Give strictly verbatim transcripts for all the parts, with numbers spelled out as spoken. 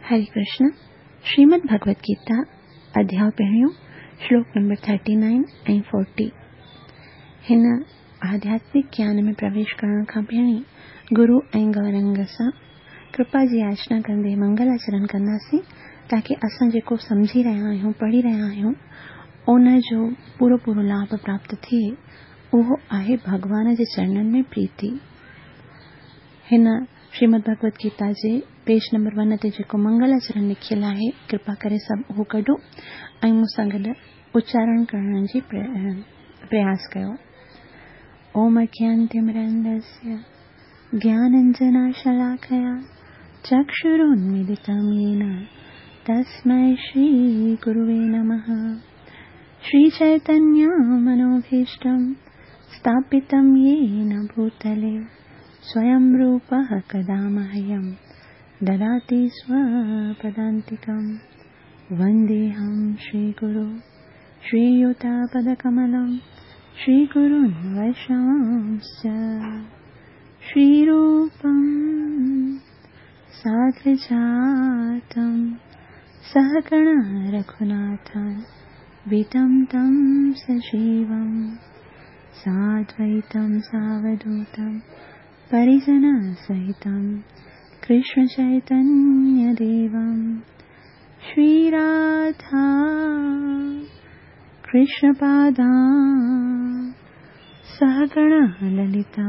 हरे कृष्ण। श्रीमद् भगवद गीता अध्याय पहिरियों श्लोक नंबर थर्टी नाइन ऐं फोर्टी। हिन आध्यात्मिक ज्ञान में प्रवेश करण खां पहिरीं गुरु ऐं गौरंग सां कृपा जी याचना कंदे मंगल आचरण कंदासीं ताकि असां जेको समझी रहिया आहियूं पढ़ी रहिया आहियूं उन जो पूरो पूरो लाभ प्राप्त थिए। उहो आहे भगवान जे चरणन में प्रीति। हिन श्रीमद् भगवद गीता जे पेज नंबर वन ते जेको मंगल आचरण लिखियल आहे कृपा करे सब उहो कढो ऐं मूंसां गॾु उच्चारण करण जी प्रयास कयो। ओम अज्ञानतिमिरन्धस्य ज्ञानाञ्जनशलाकया चक्षुरुन्मीलितं येन तस्मै श्रीगुरुवे नमः। श्रीचैतन्यमनोभीष्टं स्थापितं येन भूतले स्वयं रूपः कदा मह्यं ददाति स्वपदान्तिकं। वन्देऽहं श्रीगुरो श्रीयुतापदकमलं श्रीगुरुन् वैष्णवांश्च। श्रीरूपं साग्रजातं सहगण रघुनाथं वितं तं सजीवं साद्वैतं सावधूतं परिजनसहितं कृष्ण चैतन्य देवं श्रीराधा कृष्णपादां सहगण ललिता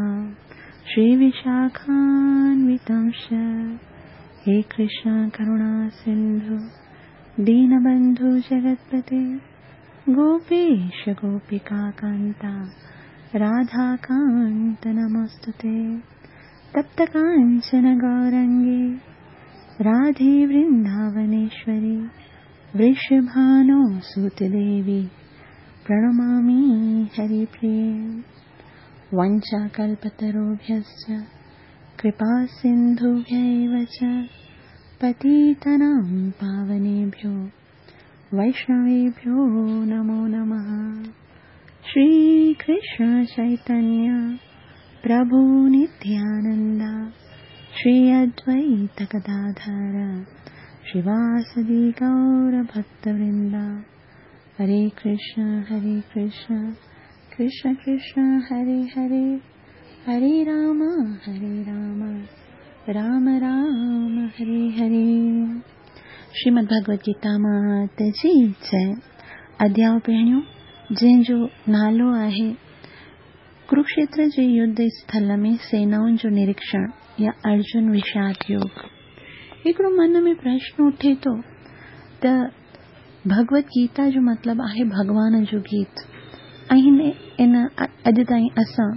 श्रीविशाखान्वितंश्च। हे कृष्ण करुणा सिन्धु दीनबन्धु जगत्पते गोपेश गोपिकान्ता राधाकान्त नमोस्तुते। तप्त कांचन गौरंगे राधे वृंदावनेश्वरी वृषभानुसुते देवी प्रणमामि हरिप्रिये। वंचाकल्पतरुभ्यश्च कृपा सिन्धुभ्यैव च पतितानां पावनेभ्यो वैष्णवेभ्यो नमो नमः। श्री कृष्ण चैतन्य प्रभु नित्यानंद श्री अद्वैत गदाधर श्रीवासदि गौर भक्तवृंद। हरे कृष्ण हरे कृष्ण कृष्ण कृष्ण हरे हरे हरे राम हरे राम राम राम हरे हरे। श्रीमद् भगवद गीता मात जी जय। अध्याय पहिरियों जंहिंजो नालो आहे कुरुक्षेत्र जे युद्ध स्थल में सेनाउनि जो निरीक्षण या अर्जुन विषाद योग। हिकिड़ो मन में प्रश्न उठे तो त भगवत गीता जो मतलब आहे भगवान जो गीत। इन इन अॼु ताईं असां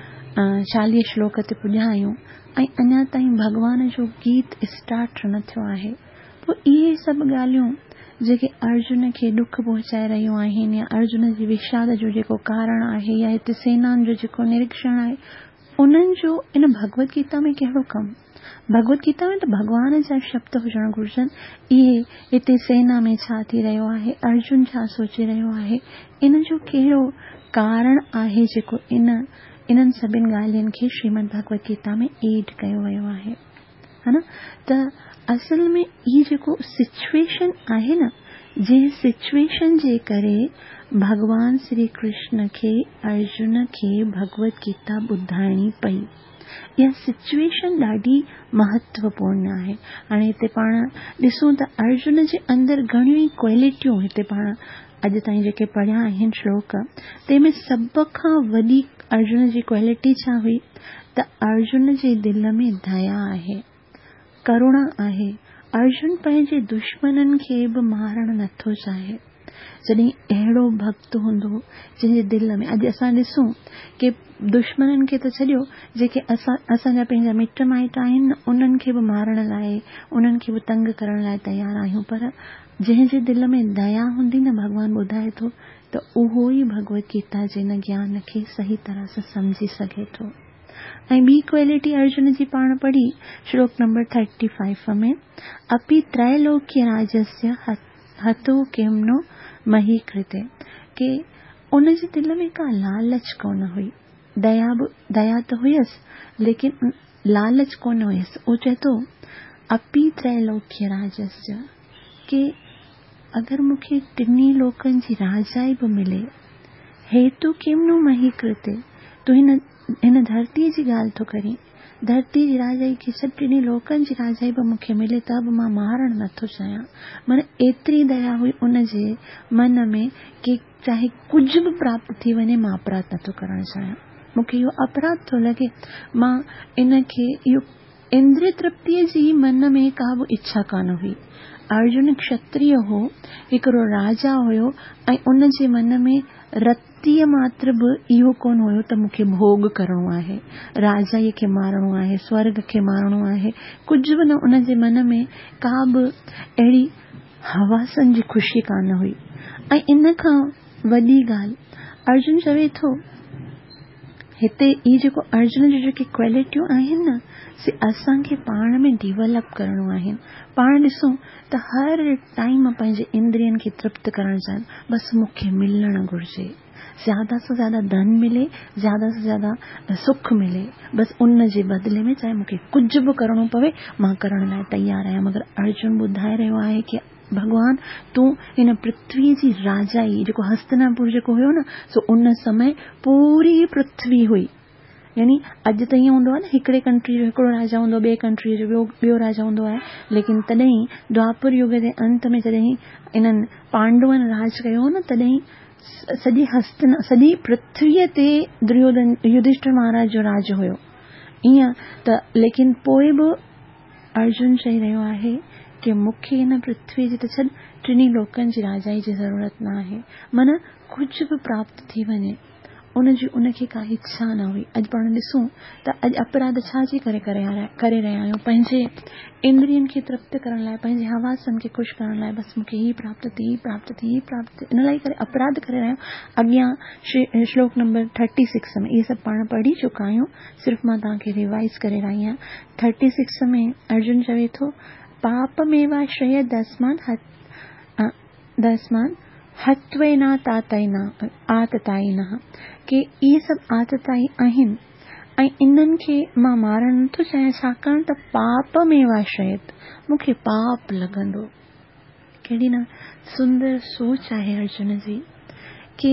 चालीह श्लोक ते पुॼा आहियूं ऐं अञा ताईं भगवान जो गीत स्टार्ट न थियो आहे। पोइ इहे सभु ॻाल्हियूं जेके अर्जुन खे दुख पहुचाए रहियूं आहिनि या अर्जुन जी विषाद जो जेको कारण आहे या हिते सेनाउनि जो जेको निरीक्षण आहे उन्हनि जो इन भगवत गीता में कहिड़ो कमु। भगवत गीता में त भगवान जा शब्द हुजण घुरिजनि। इहे हिते सेना में छा थी रहियो आहे, अर्जुन छा सोचे रहियो आहे, इन जो कहिड़ो कारण आहे जेको इन इन्हनि सभिनि ॻाल्हियुनि खे श्रीमद् भगवत गीता में एड कयो वियो आहे, है न। त असल में ये जेको सिचुएशन आहे न, जंहिं सिचुएशन जे करे भगवान श्री कृष्ण खे अर्जुन खे भगवत गीता ॿुधाइणी पई, इहा सिचुएशन ॾाढी महत्वपूर्ण आहे। हाणे हिते पाण ॾिसूं त अर्जुन जे अंदरि घणियूं ई क्वालिटियूं हिते पाण अॼु ताईं जेके पढ़िया आहिनि श्लोक तंहिंमें सभ खां वॾी अर्जुन जी क्वालिटी छा हुई त अर्जुन जे दिलि में दया आहे, करुणा आहे। अर्जुन पंहिंजे दुश्मननि खे बि मारणु नथो चाहे। जॾहिं अहिड़ो भक्त हूंदो जंहिंजे दिलि में, अॼु असां ॾिसूं कि दुश्मननि खे त छॾियो, जेके असां असांजा पंहिंजा मिट माइट आहिनि उन्हनि खे बि मारण लाइ उन्हनि खे बि तंग करण लाइ तयार आहियूं, पर जंहिंजे दिलि में दया हूंदी न, भगवान ॿुधाए थो त उहो ई भगवत गीता जे न ज्ञान खे सही तरह सां समझी सघे थो। ऐं ॿी क्वालिटी अर्जुन जी पाण पढ़ी श्लोक नंबर थर्टी फाइव में, अपि त्रैलोक्य राजस्य हतो किम्नो मही कृते, के उन जे दिल में का लालच कोन हुई। दया दया तो हुयसि लेकिन लालच कोन हुयसि। वो चए तो अपि त्रैलोक्य राजस्य, के अगर मूंखे टिनी लोकनि जी राजाई बि मिले, हेतु किम नु मही कृते, तूं हिन हिन धरतीअ जी ॻाल्हि थो करीं, धरती जी राजाई खे सभु टिनी लोकनि जी राजाई बि मूंखे मिले त बि मां मारणु नथो चाहियां। मन एतिरी दया हुई उन जे मन में कि चाहे कुझु बि प्राप्त थी वञे मां अपराध नथो करणु चाहियां। मूंखे इहो अपराध थो लॻे, मां इन खे इहो इंद्रिय तृप्तिअ जी मन में का बि इच्छा कान हुई। अर्जुन क्षत्रिय हो, हिकिड़ो राजा हुयो, ऐं उन जे मन में रतीअ मात्र बि इहो कोन हुयो त मूंखे भोग करणो आहे, राजाईअ खे मारणो आहे, स्वर्ग खे मारणो आहे, कुझु बि न। उन जे मन में का बि अहिड़ी हवासनि जी ख़ुशी कान हुई। ऐं इन खां वॾी ॻाल्हि, अर्जुन चवे थो, हिते ई जेको अर्जुन जी जेके क्वालिटियूं आहिनि न, से असांखे पाण में डेवलप करणो आहिनि। पाण ॾिसूं त हर टाइम पंहिंजे इंद्रियनि खे तृप्त करणु चाहिनि, बसि मूंखे मिलणु घुरिजे, ज़्यादा से ज़्यादा धन मिले, ज़्यादा से ज़्यादा सुख मिले, बसि उन जे बदिले में चाहे मूंखे कुझु बि करणो पवे मां करण लाइ तयारु आहियां। मगर अर्जुन ॿुधाए रहियो आहे कि भगवान तूं हिन पृथ्वी जी राजाई, जेको हस्तिनापुर जेको हुयो न, सो उन समय पूरी पृथ्वी हुई। यानी अॼु त ईअं हूंदो आहे न, हिकिड़े कंट्री जो हिकिड़ो राजा हूंदो, ॿिए कंट्री जो ॿियो ॿियो राजा हूंदो आहे, लेकिन तॾहिं द्वापर युग जे अंत में जॾहिं इन्हनि पांडवनि राज कयो न, तॾहिं सॼी हस्तिना सॼी पृथ्वीअ ते दुर्योधन युधिष्ठिर महाराज जो राज हुयो। ईअं त लेकिन पोइ बि अर्जुन चई रहियो आहे कि मूंखे हिन पृथ्वी जी त छॾ, टिनी लोकनि जी राजाई जी ज़रूरत न आहे। मन कुझु बि प्राप्त थी वञे, उन जी उनखे का इच्छा न हुई। अॼु पाण ॾिसूं त अॼु अपराध छा जी करे करे करे रहिया आहियूं, पंहिंजे इंद्रियनि खे तृप्त करण लाइ, पंहिंजे हवासनि खे ख़ुशि करण लाइ, बसि मूंखे ही प्राप्त थी, ही प्राप्त थी, ही प्राप्त थी, इन लाइ करे अपराध करे रहिया आहियूं। अॻियां श्लोक नंबर थर्टी सिक्स में इहे सभु पाण पढ़ी चुका आहियूं, सिर्फ़ु मां तव्हांखे रिवाइज़ करे रही आहियां। थर्टी सिक्स में अर्जुन चवे थो, पाप मेवा श्रेय दस्मान दस्मान हत्वेना तातैना आतताईना, के इहे सभु आतताई आहिनि ऐं इन्हनि खे मां मारणु नथो चाहियां, छाकाणि त पाप में वाश्रयत, मूंखे पाप लॻंदो। कहिड़ी न सुंदर सोच आहे अर्जुन जी, कि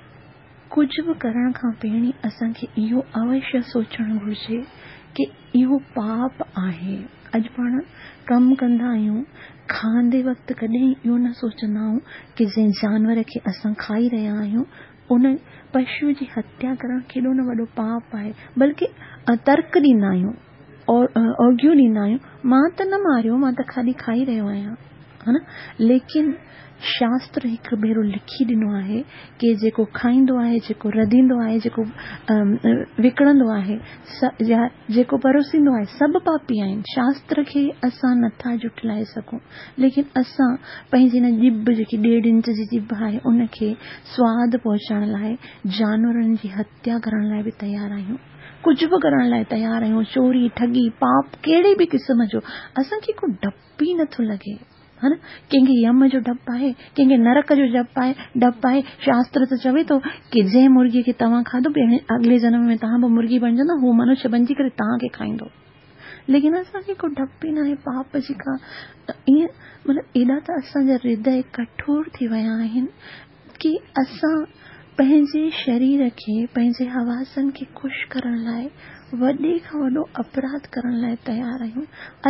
कुझु बि करण खां पहिरीं असांखे इहो अवश्य सोचणु घुरिजे कि इहो पाप आहे। अॼु पाण कमु कंदा आहियूं, खांदे वक़्तु कॾहिं इहो न सोचंदा आहियूं कि जंहिं जानवर खे असां खाई रहिया आहियूं उन पशु जी हत्या करणु केॾो न वॾो पाप आहे, बल्कि तर्क ॾींदा आहियूं और ऑर्ग्यू ॾींदा आहियूं, मां त न मारियो, मां त खाली खाई रहियो आहियां, है न। लेकिन शास्त्र हिकु भेरो लिखी ॾिनो आहे कि जेको खाईंदो आहे, जेको रधींदो आहे, जेको विकिणंदो आहे या जेको परोसींदो आहे, सभु पापी आहिनि। शास्त्र खे असां नथा जुठलाए सघूं, लेकिन असां पंहिंजी न जिभ जेकी ॾेढ इंच जी जिभ आहे उनखे स्वाद पहुचाइण लाइ जानवरनि जी हत्या करण लाइ बि तयारु आहियूं, कुझु बि करण लाइ तयारु आहियूं, चोरी ठगी पाप कहिड़े बि क़िस्म जो। असांखे को डपु ई नथो लॻे, है न। कंहिंखे यम जो डपु आहे, कंहिंखे नरक जो डपु आहे डपु आहे शास्त्र त चवे थो कि जंहिं मुर्गी खे तव्हां खाधो, अॻिले जन्म में तव्हां बि मुर्गी बणजंदा, हू मनुष्य बणजी करे तव्हांखे खाईंदो। लेकिन असांखे को डपु ई न आहे पाप जी का। ईअं मतिलबु एॾा त असांजा हृदय कठोर थी विया आहिनि कि असां पंहिंजे शरीर खे, पंहिंजे हवासनि खे ख़ुशि करण लाइ वॾे खां वॾो अपराध करण लाइ तयारु आहियूं।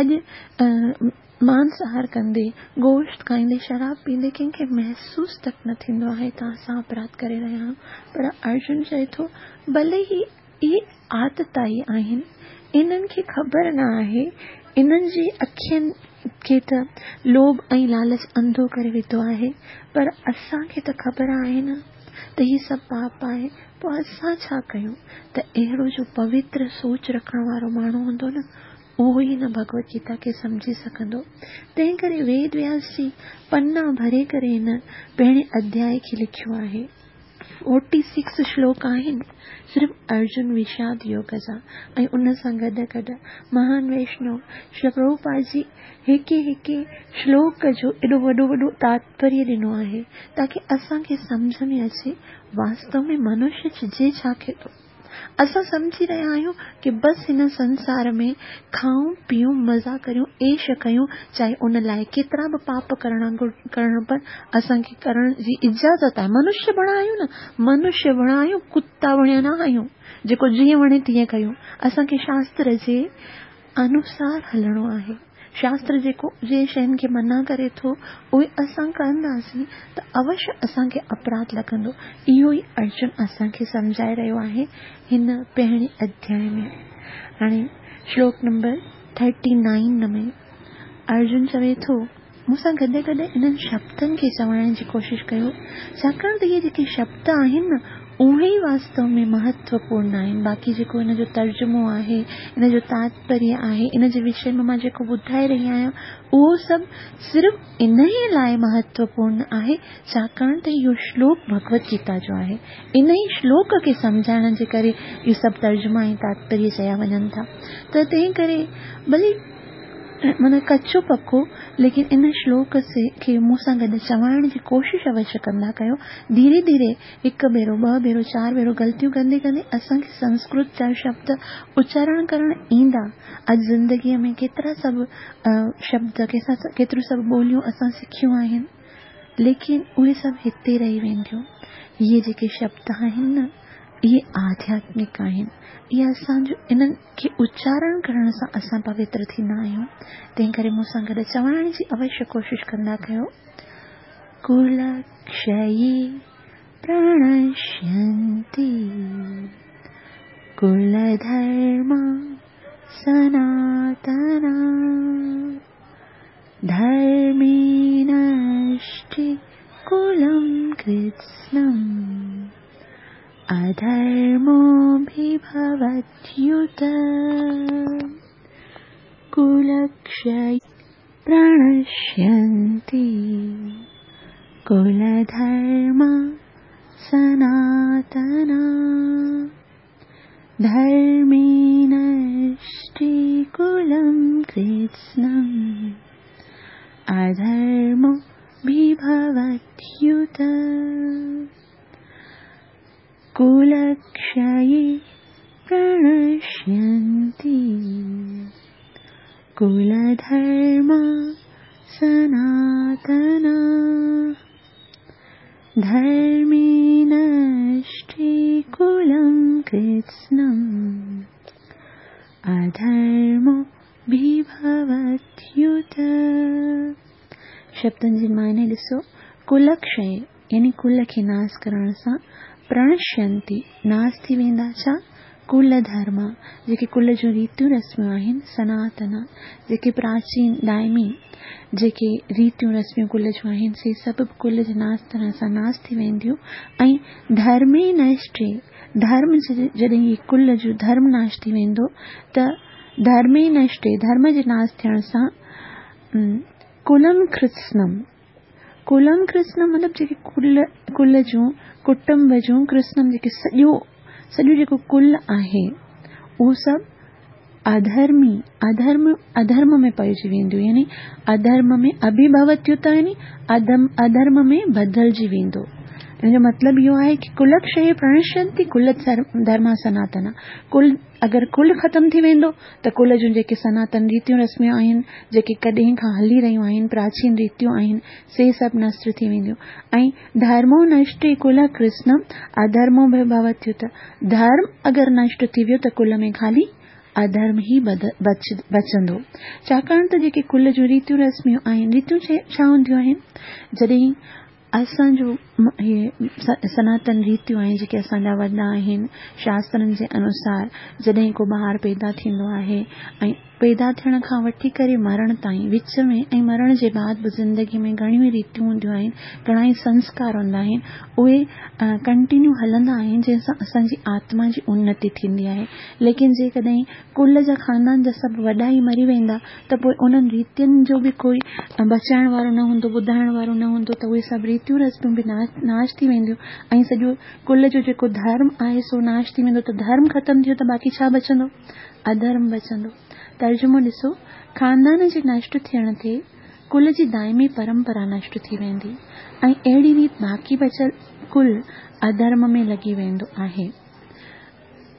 अॼु मांसाहार कंदे, गोश्त खाईंदे, शराब पींदे कंहिंखे महसूस तक न थींदो आहे त असां अपराध करे रहिया आहियूं। पर अर्जुन चए थो, भले ही इहे आदताई आहिनि, इन्हनि खे ख़बर न आहे, इन्हनि जी अखियुनि खे त लोभ ऐं लालच अंधो करे विधो आहे, पर असांखे त ख़बर आहे न त ही सभु पाप आहे। पोइ असां छा कयूं त अहिड़ो जो पवित्र सोच रखण वारो माण्हू हूंदो न, उहो ई न भगवत गीता खे समझी सघंदो। तंहिं करे वेद व्यास जी पन्ना भरे करे हिन पहिरें अध्याय खे लिखियो आहे। फोर्टी सिक्स श्लोक आहिनि सिर्फ़ अर्जुन विषाद योग जा, ऐं उन सां गॾु गॾु महान वैष्णव श्री प्रभुपाद जी हिकु हिकु श्लोक जो एॾो वॾो वॾो तात्पर्य ॾिनो आहे, ताकि असांखे सम्झ में अचे वास्तव में मनुष्य जे छा खे थो। असां सम्झी रहिया आहियूं कि बसि हिन संसार में खाऊं पीऊं मज़ा करियूं ऐश कयूं, चाहे उन लाइ केतिरा बि पाप करण करण पर असांखे करण जी इजाज़त आहे। मनुष्य बणा आहियूं न, मनुष्य बणा आहियूं, कुत्ता बणिया न आहियूं जेको जीअं वणे तीअं कयूं। असांखे शास्त्र जे अनुसार हलणो आहे। शास्त्र जेको जे शयुनि खे मना करे थो उहे असां कंदासीं त अवश्य असांखे अपराध लॻंदो। इहो ई अर्जुन असांखे सम्झाए रहियो आहे हिन पहिरें अध्याय में। हाणे श्लोक नंबर थर्टी नाइन में अर्जुन चवे थो, मूंसां गॾे गॾे इन्हनि शब्दनि खे चवण जी कोशिशि कयो, छाकाणि त इहे जेके शब्द आहिनि न उहे ई वास्तव में महत्वपूर्ण आहिनि। बाक़ी जेको इन जो तर्जुमो आहे, इन जो तात्पर्य आहे, इन जे विषय में मां जेको ॿुधाए रही आहियां उहो सभु सिर्फ़ु इन ई लाइ महत्वपूर्ण आहे छाकाणि त इहो श्लोक भगवत गीता जो आहे। इन ई श्लोक खे सम्झाइण जे करे इहे सभु तर्जुमा ऐं तात्पर्य चया वञनि था। त तंहिं करे भली माना कचो पको लेकिन इन श्लोक से खे मूंसां गॾु चवाइण जी कोशिशि अवश्य कंदा कयो। धीरे धीरे हिकु भेरो ॿ भेरो चार भेरो ग़लतियूं कंदे कंदे असांखे संस्कृत जा शब्द उच्चारण करण ईंदा। अॼु ज़िंदगीअ में केतिरा सभु शब्द केतिरियूं सभु ॿोलियूं असां सिखियूं आहिनि, लेकिन उहे सभु हिते रही वेंदियूं। इहे जेके शब्द आहिनि न इहे आध्यात्मिक आहिनि। इहे असांजो इन्हनि खे उच्चारण करण सां असां पवित्र थींदा आहियूं। तंहिं करे मूंसां गॾु चवाइण जी अवश्य कोशिशि कंदा कयो। कुलक्षये प्रणश्यन्ति कुलधर्मा सनातना धर्मे नष्टे कुलं कृत्स्नम् अधर्मोऽभिभवत्युत। कुलक्षये प्रणश्यन्ति कुलधर्मा सनातना धर्मे नष्टे कुलं कृत्स्नम् अधर्मोऽभिभवत्युत। कुलक्षये प्रणश्यन्ति कुलधर्मा सनातना धर्मे नष्टे कुलं कृत्स्नम् अधर्मोऽभिभवत्युत। शब्दनि जी मायने ॾिसो। कुलक्षय यानी कुल खे नाश करण सां, प्रणश्यन्ति नाश थी वेंदा छा कुल धर्म जेके कुल जूं रीतियूं रस्मियूं आहिनि, सनातना जेके प्राचीन दायमी जेके रीतियूं रस्मियूं कुल जूं आहिनि से सभु कुल जे नाश थियण सां नाश थी वेंदियूं। ऐं धर्मे नष्टे धर्म जॾहिं इहे कुल जो धर्म नाश थी वेंदो त धर्मे नष्टे धर्म जे नाश थियण सां कुलम कृत्स्नम कुलम कृत्स्नम मतिलबु जेके कुल कुल जूं कुटुंब जूं कृत्स्नम जेके सॼो सॼो जेको कुल आहे उहो सभु अधर्मी अधर्म अधर्म में पइजी वेंदियूं। यानी अधर्म में अभिभवत्युत यानी अधर्म अधर्म में बदिलजी वेंदो। इन जो मतिलबु इहो आहे कि कुलक्षये प्रणश्यन्ति कुल धर्मा सनातना। कुल अगरि कुल ख़तमु थी वेंदो त कुल जूं जेके सनातन रीतियूं रस्मियूं आहिनि जेके कॾहिं खां हली रहियूं आहिनि प्राचीन रीतियूं आहिनि से सभु नष्ट थी वेंदियूं। ऐं धर्मो नष्टे कुल कृत्स्नम अधर्मो भवत्युत। धर्म अगरि नष्ट थी वियो त कुल में ख़ाली अधर्म ई बच बचंदो। छाकाणि त जेके कुल जूं रीतियूं रस्मियूं आहिनि रीतियूं छा हूंदियूं आहिनि जॾहिं असांजो इहे सनातन रीतियूं आहिनि जेके असांजा वॾा आहिनि शास्त्रनि जे अनुसार जॾहिं को ॿारु पैदा थींदो आहे ऐं पैदा थियण खां वठी करे मरण ताईं विच में ऐं मरण जे बाद बि ज़िंदगी में घणियूं रीतियूं हूंदियूं आहिनि, घणा ई संस्कार हूंदा आहिनि, उहे कंटिन्यू हलंदा आहिनि जंहिंसां असांजी आत्मा जी उन्नति थींदी आहे। लेकिन जेकॾहिं कुल जा ख़ानदान जा सभु वॾा ई मरी वेंदा त पोइ उन्हनि रीतियुनि जो बि कोई बचाइण वारो न हूंदो, ॿुधाइण वारो न हूंदो त उहे सभु रीतियूं रस्मूं बि नाश नाश थी वेंदियूं ऐं सॼो कुल जो जेको धर्म आहे सो नाश थी वेंदो। त धर्म ख़तमु थियो त बाक़ी छा बचंदो? अधर्म बचंदो। तर्जुमो ॾिसो। ख़ानदान जे नष्ट थियण ते कुल जी दाइमी परंपरा नष्ट थी वेंदी ऐं अहिड़ी रीति बाक़ी बचियल कुल अधर्म में लॻी वेंदो आहे।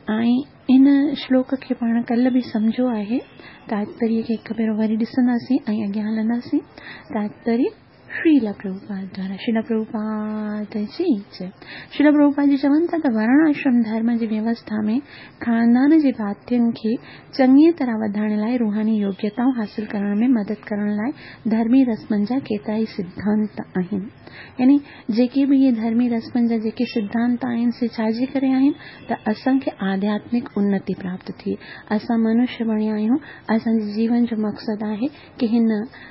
ऐं इन श्लोक खे पाण कल्ह बि सम्झो आहे। तात्पर्य खे हिकु भेरो वरी ॾिसंदासीं ऐं अॻियां हलंदासीं। तात्पर्य श्रील प्रभुपाद द्वारा। श्रील प्रभुपाद जी जय। श्रील प्रभुपाद जी चवनि था त वर्ण आश्रम धर्म जी व्यवस्था में खानदान जे भातियुनि खे चङी तरह वधाइण लाइ रूहानी योग्यताऊं हासिल करण में मदद करण लाइ धर्मी रस्मनि जा केतिरा ई सिद्धांत आहिनि। यानी जेके बि इहे धर्मी रस्मनि जा जेके सिद्धांत आहिनि से छाजे करे आहिनि त असांखे आध्यात्मिक उन्नति प्राप्त थिए। असां मनुष्य बणिया आहियूं। असांजे जीवन जो मक़सदु आहे कि हिन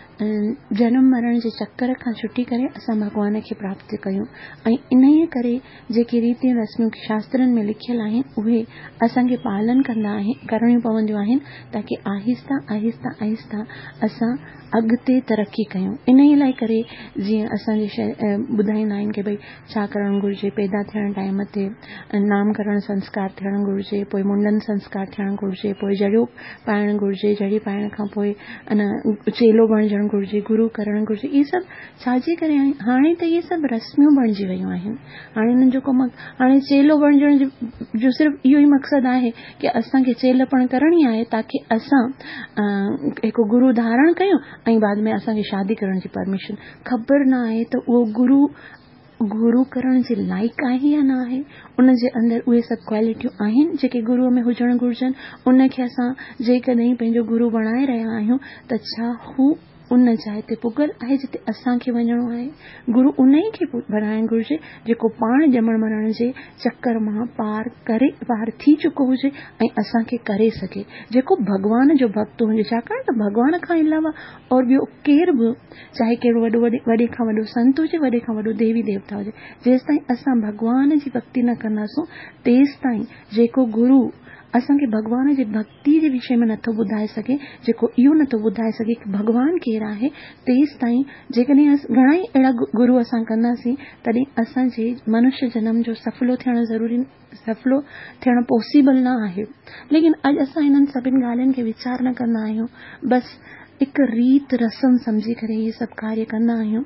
जनम मरण जे चक्कर खां छुटी करे असां भॻवान खे प्राप्त कयूं। ऐं इन ई करे जेके रीतियूं रस्मूं शास्त्रनि में लिखियल आहिनि उहे असांखे पालन कंदा आहिनि करणियूं पवंदियूं आहिनि ताकी आहिस्ता आहिस्ता आहिस्ता असां अॻिते तरक़ी कयूं। इन ई लाइ करे जीअं असांजे ॿुधाईंदा आहिनि कि भई छा करणु घुरिजे। पैदा थियण टाइम ते नामकरण संस्कार थियणु घुरिजे, पोइ मुंडन संस्कार थियणु घुरिजे, पोइ जड़ियो पाइणु घुरिजे, जड़ी पाइण खां पोइ अन चेलो बणजणु घुरिजे, गुरू करणु घुरिजे। इहे सभु छाजे करे आहिनि? हाणे त इहे सभु रस्मियूं बणिजी वियूं आहिनि। हाणे हिननि जो को हाणे चेलो बणजण जो सिर्फ़ु इहो ई मक़सदु आहे कि असांखे चेलपण करणी आहे ताकी असां हिकु गुरू धारण कयूं ऐं बाद में असांखे शादी करण जी परमिशन। ख़बर न आहे त उहो गुरू गुरू करण जे लाइक़ु आहे या न आहे। उन जे अंदरि उहे सभु क्वालिटियूं आहिनि जेके गुरूअ में हुजणु घुरिजनि। उनखे असां जेकॾहिं पंहिंजो गुरू बणाए रहिया आहियूं त छा हू उन जाइ ते पुगल आहे जिते असांखे वञणो आहे। गुरू उन ई खे बणाइणु घुरिजे जेको पाण ॼमण मरण जे चक्कर मां पार करे पार थी चुको हुजे ऐं असांखे करे सघे, जेको भॻवान जो भक्त हुजे। छाकाणि त भॻवान खां अलावा और ॿियो केरु बि चाहे कहिड़ो वॾो वॾे वॾे खां वॾो संत हुजे, वॾे खां वॾो देवी देवता हुजे, जेसि ताईं असां भॻवान जी भक्ति न कंदासूं तेसि ताईं जेको गुरू असांखे भॻवान जी भक्ति जे विषय में नथो ॿुधाए सघे, जेको इहो नथो ॿुधाए सघे कि भॻवान केरु आहे, तेसि ताईं जेकॾहिं घणा ई अहिड़ा गुरू असां कंदासीं तॾहिं असांजे मनुष्य जनम जो सफलो थियणु ज़रूरी सफलो थियणु पॉसिबल न आहे। लेकिन अॼु असां हिननि सभिनि ॻाल्हियुनि खे वीचार न कंदा आहियूं। बसि हिकु रीत रस्म सम्झी करे इहे सभु कार्य कंदा आहियूं।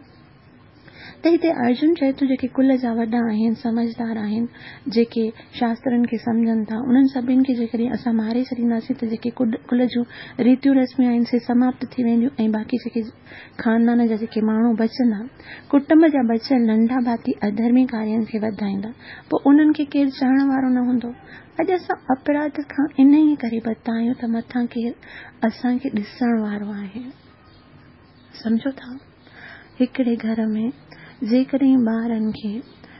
त हिते अर्जुन चए थो जेके कुल जा वॾा आहिनि, समझदार आहिनि, जेके शास्त्रनि खे सम्झनि था, उन्हनि सभिनि खे जेकॾहिं असां मारे छॾींदासीं त जेके कुल जूं रीतियूं रस्मियूं आहिनि से समाप्त थी वेंदियूं ऐं बाक़ी जेके खानदान जा जेके माण्हू बचंदा, कुटुंब जा बचियल नंढा भाती अधर्मी कार्यनि खे वधाईंदा, पोइ उन्हनि खे केरु चवण वारो न हूंदो। अॼु असां अपराध खां इन ई करे बता आहियूं त मथां केरु असांखे ॾिसण वारो आहे। सम्झो था, हिकिड़े घर में जेकॾहिं ॿारनि खे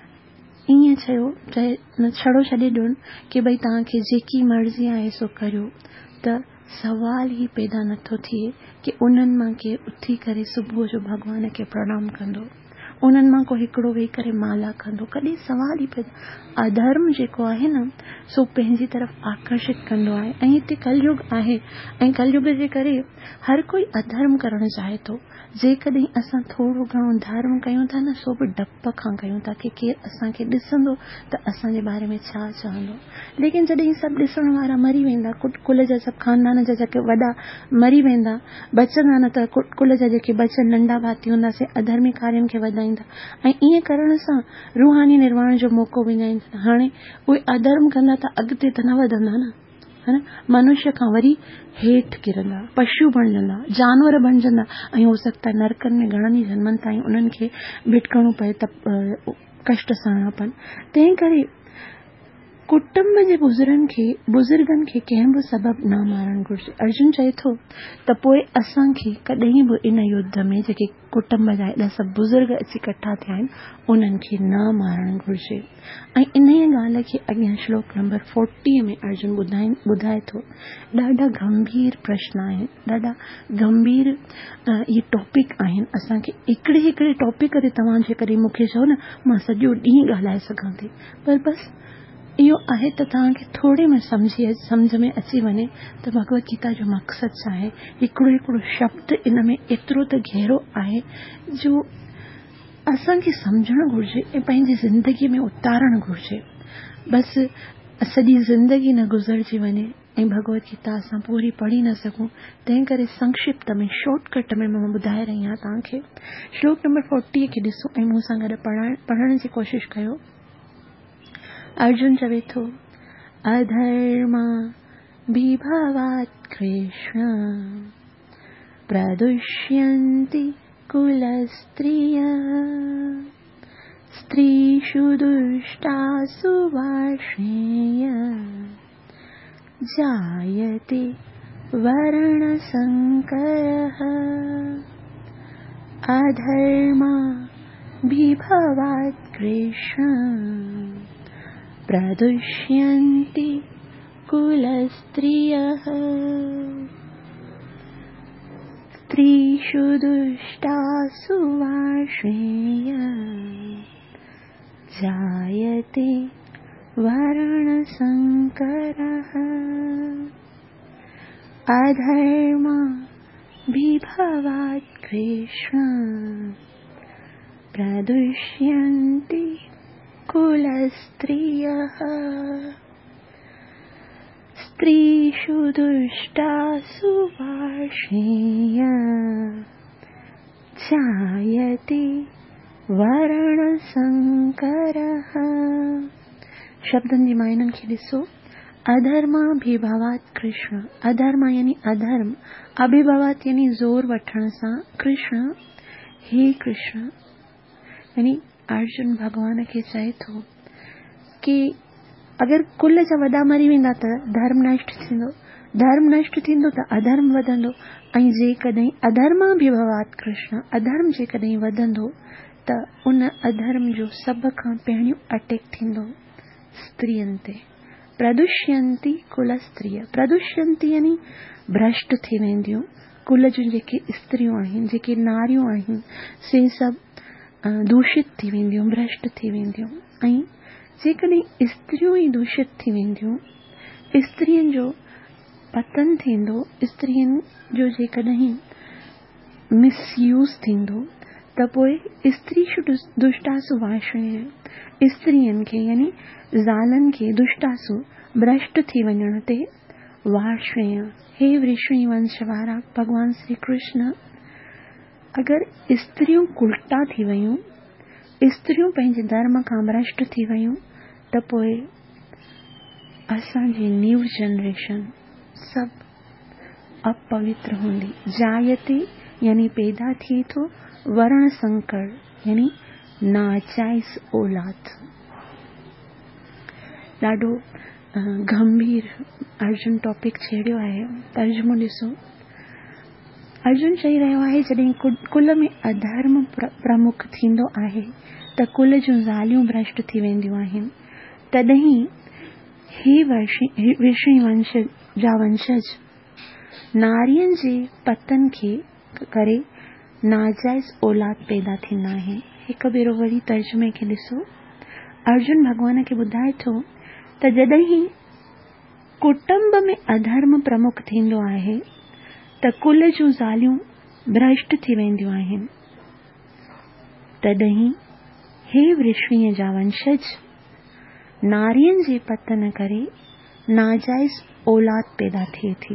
ईअं चयो चए छड़ो छॾे ॾियनि कि भई तव्हांखे जेकी मर्ज़ी आहे सो करियो, त सवाल ई पैदा नथो थिए कि उन्हनि मां केरु उथी करे सुबुह जो भॻवान खे प्रणाम कंदो, उन्हनि मां को हिकिड़ो वेही करे माला कंदो। कॾहिं सवाल ई पैदा। अधर्म जेको आहे न सो पंहिंजी तरफ़ आकर्षित कंदो आहे ऐं हिते कलयुग आहे ऐं कलयुग जे करे हर कोई अधर्म करणु चाहे थो। जेकॾहिं असां थोरो घणो धर्म कयूं था न सो बि डप खां कयूं था कि केरु असांखे ॾिसंदो त असांजे बारे में छा चवंदो। लेकिन जॾहिं सभु ॾिसण वारा मरी वेंदा, कुल जा सभु खानदान जा जेके वॾा मरी वेंदा, बचंदा न त कुल जा जेके बचियल नंढा भाती हूंदा से अधर्मी कार्यनि खे वधाईंदा ऐं ईअं करण सां रूहानी निर्वाण जो मौक़ो विञाईंदा। हाणे उहे अधर्म कंदा त अॻिते त न वधंदा न, है न। मनुष्य खां वरी हेठि किरंदा, पशु बणजंदा, जानवर बणजंदा ऐं हो सकता नरकनि में घणनि ई जन्मनि ताईं उन्हनि खे भिटकणो पए त कष्ट सहणा पवनि। तंहिं करे कुटुंब जे बुज़ुर्गनि खे बुज़ुर्गनि खे कंहिं बि सबबु न मारणु घुरिजे। अर्जुन चए थो त पोइ असांखे कॾहिं बि इन युद्ध में जेके कुटुंब जा एॾा सभु बुज़ुर्ग अची इकट्ठा थिया आहिनि उन्हनि खे न मारणु घुरिजे। ऐं इन ई ॻाल्हि खे अॻियां श्लोक नंबर फोर्टीअ में अर्जुन ॿुधाए ॿुधाए थो। ॾाढा गंभीर प्रश्न आहिनि, ॾाढा गंभीर इहे टॉपिक आहिनि। असांखे हिकिड़े हिकिड़े टॉपिक ते तव्हां जेकॾहिं मूंखे चओ न मां सॼो ॾींहुं ॻाल्हाए सघां थी, पर बसि इहो आहे त तव्हांखे थोरे में सम्झी सम्झ में अची वञे त भगवत गीता जो मक़सदु छा आहे। हिकिड़ो हिकिड़ो शब्द इन में एतिरो त गहरो आहे जो असांखे सम्झणु घुरिजे ऐं पंहिंजी ज़िंदगीअ में उतारणु घुरिजे। बसि सॼी ज़िंदगी न गुज़रजी वञे ऐं भगवत गीता असां पूरी पढ़ी न सघूं। तंहिं करे संक्षिप्त में शॉर्टकट में मां ॿुधाए रही आहियां तव्हांखे। श्लोक नंबर फोर्टीअ खे ॾिसो ऐं मूं सां गॾु पढ़ण पढ़ण जी कोशिशि कयो। अर्जुन चवे थो अधर्माभिभवात् कृष्ण प्रदुष्यन्ति कुलस्त्रियः स्त्रीषु दुष्टासु वार्ष्णेय जायते वर्णसङ्करः अधर्माभिभवात् कृष्ण प्रदुष्यन्ति कुलस्त्रियः स्त्रीषु दुष्टासु वार्ष्णेय जायते वर्णसङ्करः अधर्माभिभवात् कृष्ण प्रदुष्यन्ति कुलस्त्रियः स्त्रीषु दुष्टासु वार्ष्णेय जायते वर्णसङ्करः। शब्दनि जी मायननि खे ॾिसो। अधर्माभिभवात् कृष्ण, अधर्म यानी अधर्म, अभिभवात् यानी जोर वठण सां, कृष्ण हे कृष्ण यानी अर्जुन भगवान खे चए थो कि अगर कुल जा वॾा मरी वेंदा त धर्म नष्ट थींदो, धर्म नष्ट थींदो त अधर्म वधंदो, ऐं जेकॾहिं अधर्माभिभवात् कृष्ण, अधर्म जेकॾहिं वधंदो त उन अधर्म जो सभ खां पहिरियों अटैक थींदो स्त्रियनि ते। प्रदुष्यन्ति कुल स्त्रिय, प्रदुष्यन्ति यानी भ्रष्ट थी वेंदियूं, कुल जूं जेके स्त्रियूं आहिनि, जेके नारियूं आहिनि, से सभु दूषित थी वेंदियूं, भ्रष्ट थी वेंदियूं। ऐं जेकॾहिं स्त्रियूं ई दूषित थी वेंदियूं, स्त्रियुनि जो पतन थींदो, स्त्रियुनि जो जेकॾहिं मिसयूज़ थींदो त पोइ स्त्रीषु दुष्टासु वार्ष्णेय, स्त्रियुनि खे यानी ज़ालनि खे दुष्टासु भ्रष्ट थी वञण ते वार्ष्णेय, हे वृष्णि वंश वारा भगवान श्री कृष्ण, अगर स्त्रियूं कुलटा थी वयूं, स्त्रियूं पंहिंजे धर्म खां भ्रष्ट थी वयूं त पोइ असांजी न्यू जनरेशन सभु अपवित्र हूंदी। जायते यानी पैदा थिए थो, वर्ण संकर यानी नाजायज़ औलाद। ॾाढो गंभीर अर्जुन टॉपिक छेड़ियो आहे, तर्जुमो ॾिसो। अर्जुन चई रहियो आहे जॾहिं कुल में अधर्म प्रमुख थींदो आहे त कुल जूं ज़ालियूं भ्रष्ट थी वेंदियूं आहिनि, तॾहिं हे वृष्णि वंश जा वंशज नारियुनि जे पतन खे करे नाजायज़ औलाद पैदा थींदा आहिनि। हिकु भेरो वरी तर्जुमे खे ॾिसो। अर्जुन भगवान खे ॿुधाए थो त जॾहिं कुटुंब में अधर्म प्रमुख थींदो आहे त कुल जूं ज़ालियूं भ्रष्ट थी वेंदियूं आहिनि, तॾहिं हे वृष्णीअ जा वंशज नारियुनि जे पतन करे नाजायज़ औलाद पैदा थिए थी।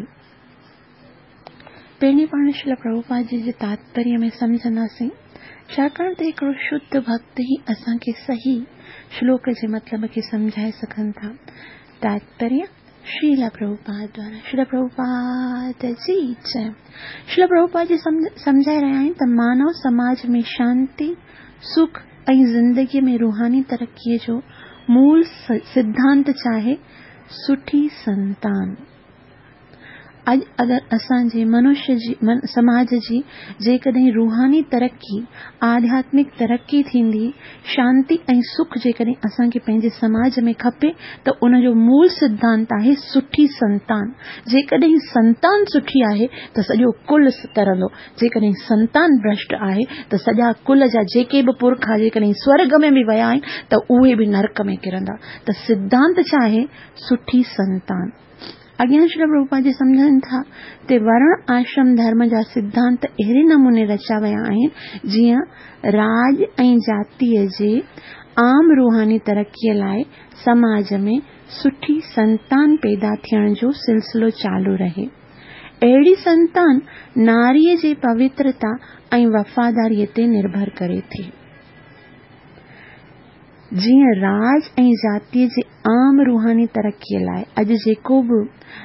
पहिरीं पाण श्रील प्रभुपाद जी जे तात्पर्य में सम्झंदासीं, छाकाणि त हिकिड़ो शुद्ध भक्त ई असांखे सही श्लोक जे मतिलब खे सम्झाए सघनि था। तात्पर्य श्रील प्रभुपाद द्वारा। श्रील प्रभुपाद जी जय। श्रील प्रभुपाद जी सम्झाए रहिया आहिनि त मानव समाज में शांति, सुख ऐं ज़िंदगी में रूहानी तरक्कीअ जो मूल सिद्धांत चाहे सुठी संतान। अॼु अगर असांजे मनुष्य जी मन, समाज जी जेकॾहिं रूहानी तरक्की, आध्यात्मिक तरक्की थींदी, शांति ऐं सुख जेकॾहिं असांखे पंहिंजे समाज में खपे त उन जो मूल सिद्धांत आहे सुठी संतान। जेकॾहिं संतान सुठी आहे त सॼो कुल तरंदो, जेकॾहिं संतान भ्रष्ट आहे त सॼा कुल जा जेके बि पुरखा जेकॾहिं स्वर्ग में बि विया आहिनि त उहे बि नरक में किरंदा। त सिद्धांत छा आहे? सुठी संतान। अॻियां श्री प्रभुपाद जी सम्झनि था ते वर्ण आश्रम धर्म जा सिद्धांत अहिड़े नमूने रचिया विया आहिनि जीअं राज ऐं जातीअ जे आम रूहानी तरक्कीअ लाइ समाज में सुठी संतान पैदा थियण जो सिलसिलो चालू रहे। अहिड़ी संतान नारीअ जी पवित्रता ऐं वफ़ादारीअ ते निर्भर करे थी। जीअं राज ऐं जातीअ जे आम रूहानी तरक़ीअ लाइ अॼु जेको बि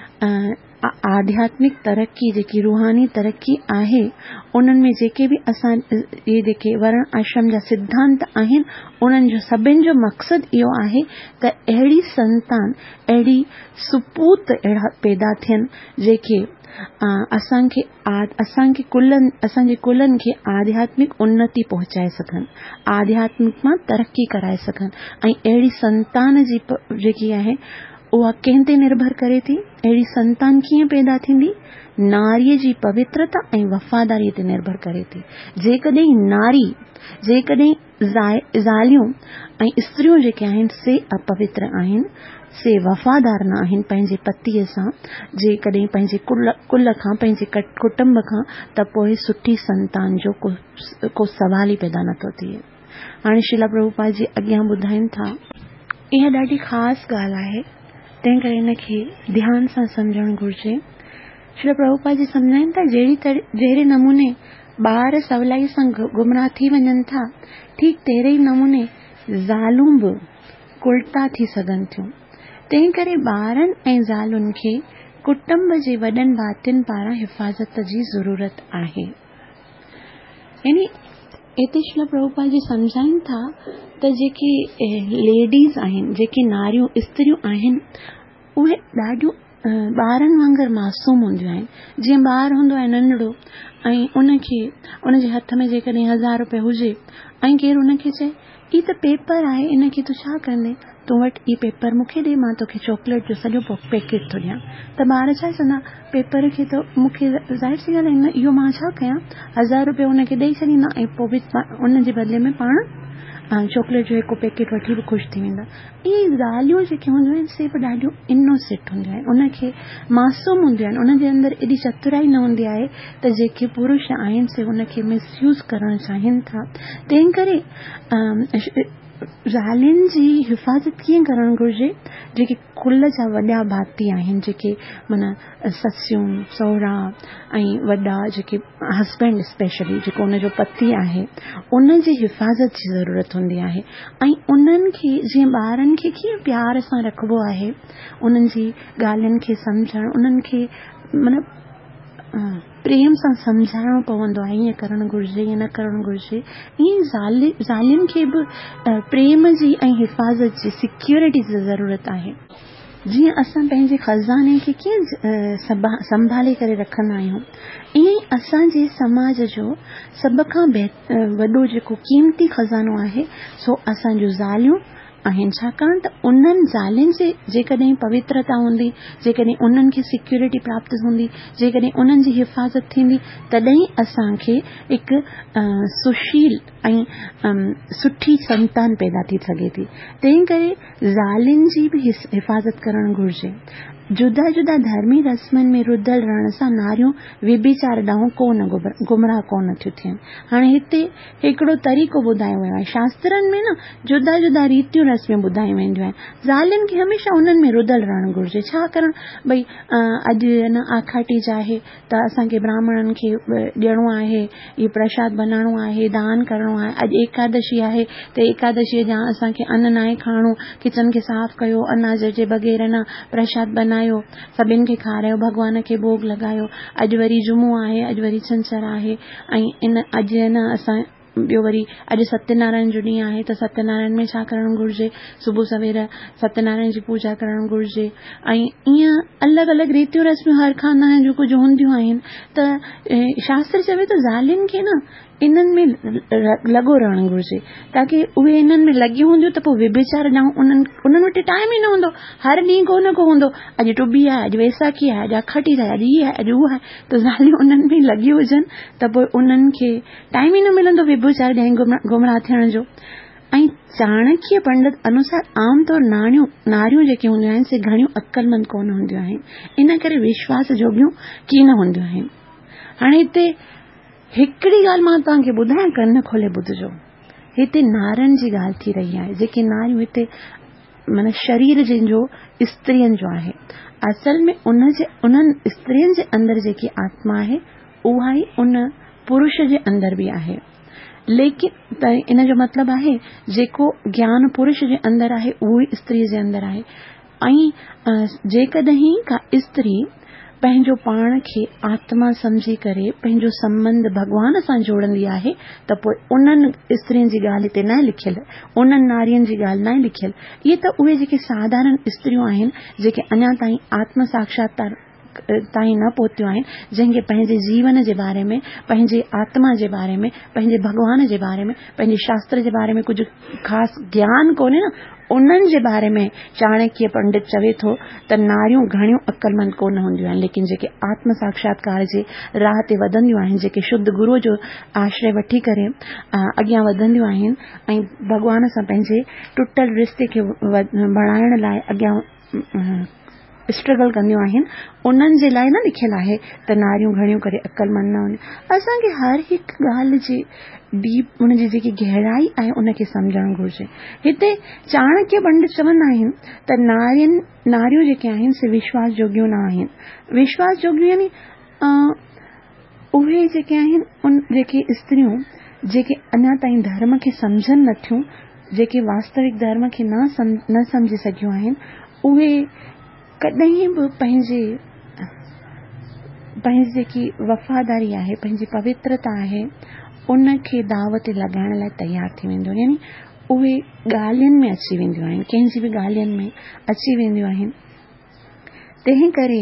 आध्यात्मिक तरक़ी जेकी रूहानी तरक़ी आहे उन्हनि में जेके बि असां इहे जेके वर्ण आश्रम जा सिद्धांत आहिनि उन्हनि जो सभिनि जो मक़सदु इहो आहे त अहिड़ी संतान अहिड़ी सुपूत अहिड़ा पैदा थियनि जेके असांखे असांखे कुलनि असांजे कुलनि खे आध्यात्मिक उन्नति पहुचाए सघनि, आध्यात्मिक मां तरक़ी कराए सघनि। ऐं अहिड़ी संतान जी जेकी आहे उहा कंहिं ते निर्भर करे थी, अहिड़ी संतान कीअं पैदा थींदी, नारीअ जी पवित्रता ऐं वफ़ादारीअ ते निर्भर करे थी। जेकॾहिं नारी जेकॾहिं ज़ालियूं ऐं स्त्रियूं जेके आहिनि से अपवित्र आहिनि, से वफ़ादार न आहिनि पंहिंजे पतीअ सां, जेकॾहिं पंहिंजे कुल कुल खां पंहिंजे कुटुंब खां, त पोइ सुठी संतान जो को को सवाल ई पैदा नथो थिए। हाणे श्रील प्रभुपाद जी अॻियां ॿुधाइनि था, इहा ॾाढी ख़ासि ॻाल्हि आहे, तंहिं करे हिनखे ध्यान सां सम्झणु घुरिजे। श्रील प्रभुपाद जी सम्झाइनि था जहिड़ी जहिड़े नमूने ॿार सवलाई सां गुमराह थी वञनि था, ठीक तहिड़े ई नमूने ज़ालूं बि कुलटा थी सघनि थियूं। तंहिं करे ॿारनि ऐं ज़ालुनि खे कुटुंब जे वॾनि भातियुनि पारां हिफ़ाज़त जी ज़रूरत आहे। यानी हिते श्रील प्रभुपाद जी सम्झाइनि था त जेके लेडीज़ आहिनि, जेके नारियूं स्त्रियूं आहिनि, उहे ॾाढियूं ॿारनि वांगुरु मासूम हूंदियूं आहिनि। जीअं ॿार हूंदो आहे नंढड़ो ऐं उनखे उनजे हथ में जेकॾहिं हज़ार रुपया हुजे ऐं केरु उनखे चए ही त पेपर आहे, इनखे तूं छा कंदे, तूं वटि ई पेपर मूंखे ॾे, मां तोखे चॉकलेट जो सॼो पैकेट थो ॾियां। त ॿार छा चवंदा, पेपर खे त मूंखे ज़ाहिर सी ॻाल्हि आहे, इहो मां छा कयां, हज़ार रुपया उनखे ॾेई छॾींदा ऐं पोइ बि उनजे बदले में पाण चॉकलेट जो हिकु पैकेट वठी बि ख़ुशि थी वेंदा। इहे ॻाल्हियूं जेके हूंदियूं आहिनि से बि ॾाढियूं इनोसेंट हूंदियूं आहिनि, उनखे मासूम हूंदियूं आहिनि, उनजे अंदरि एॾी चतुराई न हूंदी आहे त जेके पुरुष आहिनि से उनखे मिसयूज़ करणु चाहिनि था। तंहिं करे ज़ालियुनि जी हिफ़ाज़त कीअं करणु घुरिजे, जेके कुल जा वॾा भाती आहिनि, जेके माना ससियूं सहुरा ऐं वॾा जेके हस्बैंड स्पेशली जेको उनजो पति आहे, उन जी हिफ़ाज़त जी ज़रूरत हूंदी आहे। ऐं उन्हनि खे जीअं ॿारनि खे कीअं प्यार सां रखिबो आहे, उन्हनि जी ॻाल्हियुनि खे सम्झणु, उन्हनि खे माना प्रेम सां सम्झाइणो पवंदो आहे, ईअं करणु घुरिजे, ईअं न करणु घुरिजे। ईअं ज़ालि ज़ालियुनि खे बि प्रेम जी ऐं हिफ़ाज़त जी सिक्योरिटी जी ज़रूरत आहे। जीअं असां पंहिंजे खज़ाने खे कीअं संभाले करे रखंदा आहियूं, ईअं ई असांजे समाज जो सभ खां वॾो जेको क़ीमती खज़ानो आहे सो असांजो ज़ालियूं आहिनि। छाकाणि त उन्हनि ज़ालियुनि जे जेकॾहिं पवित्रता हूंदी, जेकॾहिं उन्हनि खे सिक्योरिटी प्राप्त हूंदी, जेकॾहिं उन्हनि जी हिफ़ाज़त थींदी, तॾहिं असांखे हिकु सुशील ऐं सुठी संतान पैदा थी सघे थी। तंहिं करे ज़ालियुनि जी बि हिफ़ाज़त करणु घुरिजे। जुदा जुदा धर्मी रस्मनि में रुधल रहण सां नारियूं व्यभिचार ॾांहुं कोन गुमराह कोन थियूं थियनि। हाणे हिते हिकिड़ो तरीक़ो ॿुधायो वियो आहे, शास्त्रनि में न जुदा जुदा रीतियूं रस्मियूं ॿुधाई वेंदियूं आहिनि। ज़ालियुनि खे हमेशह उन्हनि में रुधल रहणु घुरिजे। छा करणु, भई अॼु न आखाटीज आहे त असांखे ब्राह्मणनि खे ॾियणो आहे, इहो प्रसाद बनाइणो आहे, दान करणो आहे। अॼु एकादशी आहे त एकादशीअ जा असांखे अन्न नाहे खाइणो, किचन खे साफ़ कयो, अनाज जे बग़ैर न प्रसाद बनायो, सभिनि खे खारायो, भॻवान खे भोग लॻायो। अॼु वरी जुमो आहे, अॼु वरी छंछरु आहे ऐं इन अॼु न असां ॿियो वरी अॼु सत्यनारायण जो ॾींहुं आहे त सत्यनारायण में छा करणु घुरिजे, सुबुह सवेर सत्यनारायण जी पूजा करणु घुरिजे। ऐं ईअं अलॻि अलॻि रीतियूं रस्मियूं हर खानदान जूं कुझु हूंदियूं आहिनि। त शास्त्र चवे त ज़ालियुनि खे न इन्हनि में लॻो रहणु घुरिजे, ताकी उहे इन्हनि में लॻियूं हूंदियूं त पोइ व्यभिचार ॾांहुं उन्हनि उन्हनि वटि टाइम ई न हूंदो। हर ॾींहुं को न को हूंदो, अॼु टुॿी आहे, अॼु वैसाखी आहे, अॼु अखाटीज आहे, अॼु हीअ आहे, अॼु उहो आहे। त ज़ालियूं उन्हनि में लॻियूं हुजनि त पोइ उन्हनि खे टाइम ई न मिलंदो व्यभिचार ॾांहुं गुमराह थियण जो। ऐं चाणक्य पंडित अनुसार आमतौर नारियूं नारियूं जेके हूंदियूं आहिनि से घणियूं अक्लमंद कोन हूंदियूं आहिनि, इन करे विश्वास जोॻियूं कीन हूंदियूं आहिनि। हाणे हिते हिकिड़ी ॻाल्हि मां तव्हांखे ॿुधायां, कन खोले ॿुधजो। हिते नारनि जी ॻाल्हि थी रही आहे, जेके नारियूं हिते माना शरीर जंहिंजो स्त्रियुनि जो आहे, असल में उन जे उन्हनि स्त्रियुनि जे अंदरि जेकी आत्मा आहे उहा ई उन पुरुष जे अंदरि बि आहे। लेकिन इन जो मतिलबु आहे जेको ज्ञान पुरुष जे अंदरि आहे उहो ई स्त्री जे अंदरि आहे। ऐं जेकॾहिं का स्त्री पंहिंजो पाण खे आत्मा समझी करे पंहिंजो संबंध भगवान सां जोड़ंदी आहे त पोइ उन्हनि स्त्रियुनि जी ॻाल्हि हिते न लिखियल, उन्हनि नारियुनि जी ॻाल्हि न लिखियल। इहे त उहे जेके साधारण स्त्रियूं आहिनि जेके अञा ताईं आत्म साक्षात्कार ताईं न पहुतियूं आहिनि, जंहिंखे पंहिंजे जीवन जे बारे में, पंहिंजे आत्मा जे बारे में, पंहिंजे भगवान जे बारे में, पंहिंजे शास्त्र जे बारे में कुझु ख़ासि ज्ञान कोन्हे न, उन्हनि जे बारे में चाणक्य पंडित चवे थो त नारियूं घणियूं अक्लमंद कोन हूंदियूं आहिनि, लेकिन जेके आत्म साक्षात्कार जे राह ते वधंदियूं आहिनि, जेके शुद्ध गुरुअ जो आश्रय वठी करे अॻियां वधंदियूं आहिनि ऐं भगवान सां पंहिंजे टुटल रिश्ते खे बढ़ाइण लाइ अॻियां स्ट्रगल कंदियूं आहिनि, उन्हनि जे लाइ न लिखियल आहे त नारियूं घणियूं करे अक्लमंद न हूंदियूं। असांखे हर हिकु ॻाल्हि जी डीप उन जी जेकी गहराई आहे उनखे सम्झणु घुरिजे। हिते चाणक्य पंडित चवंदा आहिनि त नारियुनि नारियूं जेके आहिनि से विश्वास जोगियूं न आहिनि। विश्वास जोगियूं यानी उहे जेके आहिनि उन जेके स्त्रियूं जेके अञा ताईं धर्म खे सम्झनि नथियूं, जेके वास्तविक धर्म खे न सम न सम्झी सघियूं आहिनि, उहे कॾहिं बि पंहिंजे पंहिंजी जेकी वफ़ादारी आहे, पंहिंजी पवित्रता आहे, उनखे दाव ते लॻाइण लाइ तयारु थी वेंदियूं आहिनि। यानी उहे ॻाल्हियुनि में अची वेंदियूं आहिनि, कंहिंजी बि ॻाल्हियुनि में अची वेंदियूं आहिनि। तंहिं करे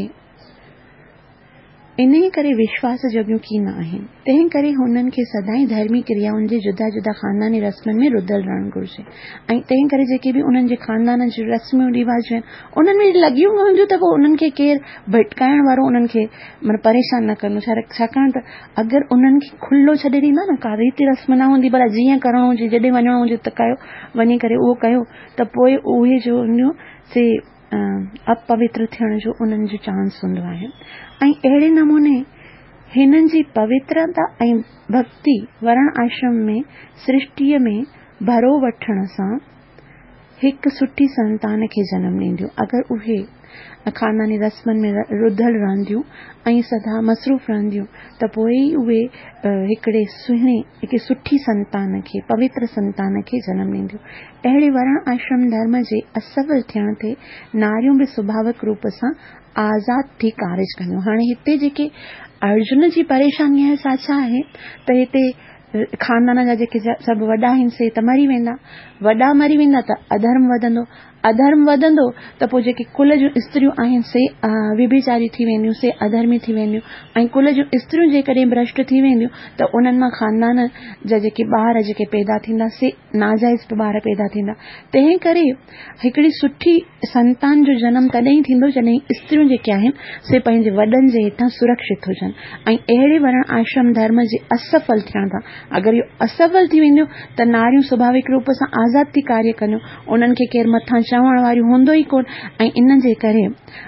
इन करे विश्वास जोगियूं की न आहिनि। तंहिं करे हुननि खे सदाई धर्मी क्रियाउनि जे जुदा जुदा ख़ानदानी रस्मनि में रुधल रहणु घुरिजे। ऐं तंहिं करे जेके बि उन्हनि जे ख़ानदान जूं रस्मूं रिवाजूं आहिनि उन्हनि में लॻियूं हूंदियूं त पोइ उन्हनि खे केरु भटकाइण वारो उन्हनि खे माना परेशान न कंदो। छाकाणि त अगरि उन्हनि खे खुलो छॾे ॾींदा न, का रीति रस्म न हूंदी, भला जीअं करिणो हुजे, जॾहिं वञिणो हुजे त कयो, वञी करे उहो कयो, त पोइ उहे जो हूंदियूं से अपवित्र थियण जो उन्हनि जो चांस हूंदो आहे। ऐं अहिड़े नमूने हिननि जी पवित्रता ऐं भक्ति वर्ण आश्रम में सृष्टिअ में भरो वठण सां हिकु सुठी संतान खे जनम ॾींदियूं। अगरि उहे ख़ानदानी रस्मनि में रुधल रहंदियूं ऐं सदा मसरूफ़ रहंदियूं त पोइ उहे हिकिड़े सुहिणे हिकु सुठी संतान खे, पवित्र संतान खे जनम ॾींदियूं। अहिड़े वर्ण आश्रम धर्म जे असफल थियण ते नारियूं बि स्वाभाविक रूप सां आज़ाद थी कारज कंदियूं। हाणे हिते जेके अर्जुन जी परेशानी आहे सा छा आहे त हिते ख़ानदान जा जेके सभु वॾा आहिनि से त मरी वेंदा, वॾा मरी वेंदा त अधर्म वधंदो, अधर्म वधंदो त पोइ जेके कुल जूं स्त्रियूं आहिनि से विभिचारी थी वेंदियूं, से अधर्मी थी वेंदियूं। ऐं कुल जूं स्त्रियूं जेकॾहिं भ्रष्ट थी वेंदियूं त उन्हनि मां ख़ानदान जा जेके ॿार जेके पैदा थींदा से नाजाइज़ ॿार पैदा थींदा। तंहिं करे हिकिड़ी सुठी संतान जो जनम तॾहिं थींदो जॾहिं स्त्रियूं जेके आहिनि से पंहिंजे वॾनि जे हेठां सुरक्षित हुजनि। ऐं अहिड़े वर्ण आश्रम धर्म जे असफल थियण खां अगरि इहो असफल थी वेंदियूं त नारियूं स्वाभाविक रूप सां आज़ाद थी कार्य कंदियूं, उन्हनि खे केरु मथां चवण वारियूं हूंदो ई कोन। ऐं इन जे करे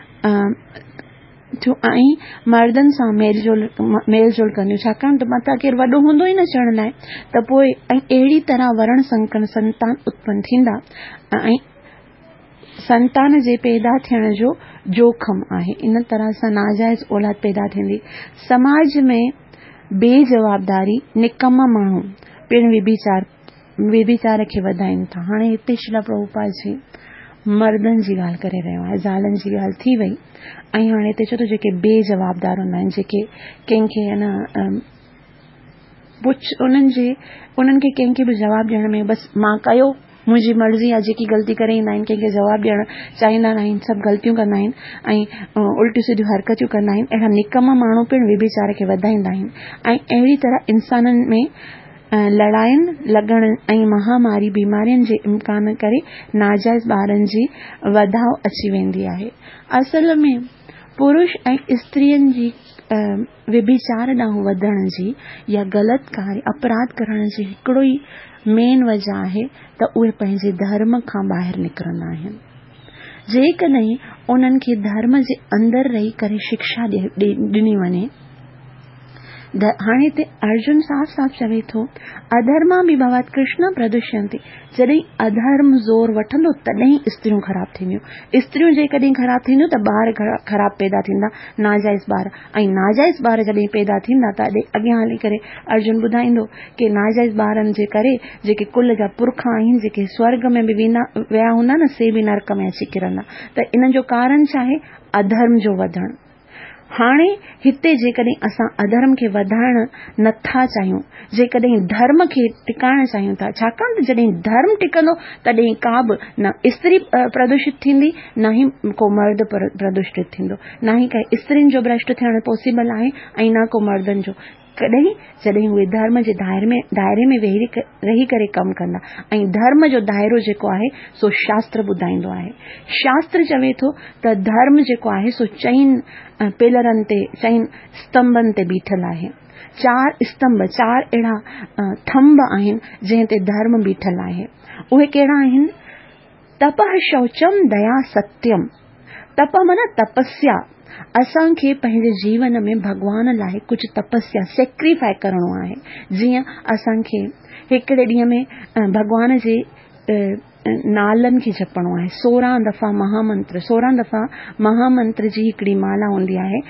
ऐं मर्दनि सां मेल जोल मेल जोल कंदियूं, छाकाणि त मथां केरु वॾो हूंदो ई न चवण लाइ। त पोइ ऐं अहिड़ी तरह वर्ण संकन संतान उत्पन्न थींदा ऐं संतान जे पैदा थियण जो जोखम आहे। इन तरह सां नाजाइज़ औलाद पैदा थींदी। समाज में बेजवाबदारी निकम माण्हू पिण विभिचार विभिचार खे वधाइनि था। हाणे हिते श्रील प्रभुपाद जी मर्दनि जी ॻाल्हि करे रहियो आहे, ज़ालनि जी ॻाल्हि थी वई ऐं हाणे हिते चओ त जेके बेजवाबदार हूंदा आहिनि, जेके कंहिंखे आहे न पुछ उन्हनि जे उन्हनि खे कंहिंखे बि जवाबु ॾियण में बसि मां कयो, मुंहिंजी मर्ज़ी आहे, जेकी ग़लती करे ईंदा आहिनि, कंहिंखे जवाबु ॾियणु चाहींदा न आहिनि, सभु ग़लतियूं कंदा आहिनि ऐं उल्टियूं सिधियूं हरकतियूं कंदा आहिनि। अहिड़ा निकम माण्हू पिण विभिचार खे वधाईंदा आहिनि। ऐं अहिड़ी तरह इंसाननि में लड़ाइनि लॻण ऐं महामारी बीमारियुनि जे इम्कान करे नाजाइज़ ॿारनि जी वधाव अची वेंदी आहे। असल में पुरुष ऐं स्त्रियुनि जी विभिचार ॾांहुं वधण जी या ग़लति कार्य अपराध करण जी हिकिड़ो ई मेन वजह आहे त उहे पंहिंजे धर्म खां ॿाहिरि निकिरंदा आहिनि। जेकॾहिं उन्हनि खे धर्म जे अंदरि रही करे शिक्षा ॾिनी वञे हाणे हिते अर्जुन साफ़ साफ़ चवे थो अधर्मा बि भवत कृष्ण प्रदुष्यन्ति। जॾहिं अधर्म ज़ोर वठंदो तॾहिं स्त्रियूं ख़राब थींदियूं। स्त्रियूं जेकॾहिं ख़राब थींदियूं त ॿार ख़राब पैदा थींदा, नाजाइज़ ॿार। ऐं नाजाइज़ ॿार जॾहिं पैदा थींदा त अॻियां हली करे अर्जुन ॿुधाईंदो कि नाजाइज़ ॿारनि जे करे जेके कुल जा पुरखा आहिनि, जेके स्वर्ग में बि वेंदा विया हूंदा न, से बि नरक में अची किरंदा। त इन जो कारण छा आहे? अधर्म जो वधणु। हाणे हिते जेकॾहिं असां अधर्म खे वधाइण नथा चाहियूं, जेकॾहिं धर्म खे टिकाइण चाहियूं था, छाकाणि त जॾहिं धर्म टिकंदो तॾहिं का बि न स्त्री प्रदूषित थींदी, न ई को मर्द प्रदूषित थींदो, न ई काई स्त्रियुनि जो भ्रष्ट थियण पॉसिबल आहे ऐं न को मर्दनि जो। कॾहिं जॾहिं उहे धर्म जे दायरे में दायरे में वेही रही करे कमु कंदा। ऐं धर्म जो दायरो जेको आहे सो शास्त्र ॿुधाईंदो आहे। शास्त्र चवे थो त धर्म जेको आहे सो चइनि पिलरनि ते, चइनि स्तंभनि ते बीठल आहे। चार स्तंभ, चार अहिड़ा थंभ आहिनि जंहिं ते धर्म बीठल आहे। उहे कहिड़ा आहिनि? तपः शौचम दया सत्यम। तप माना तपस्या। असांखे पंहिंजे जीवन में भगवान लाइ कुझु तपस्या सेक्रीफाई करणो आहे। जीअं असांखे हिकिड़े ॾींहं में भगवान जे नालनि खे जपणो आहे। सोरहं दफ़ा महामंत्र सोरहं दफ़ा महामंत्र जी हिकिड़ी माला हूंदी आहे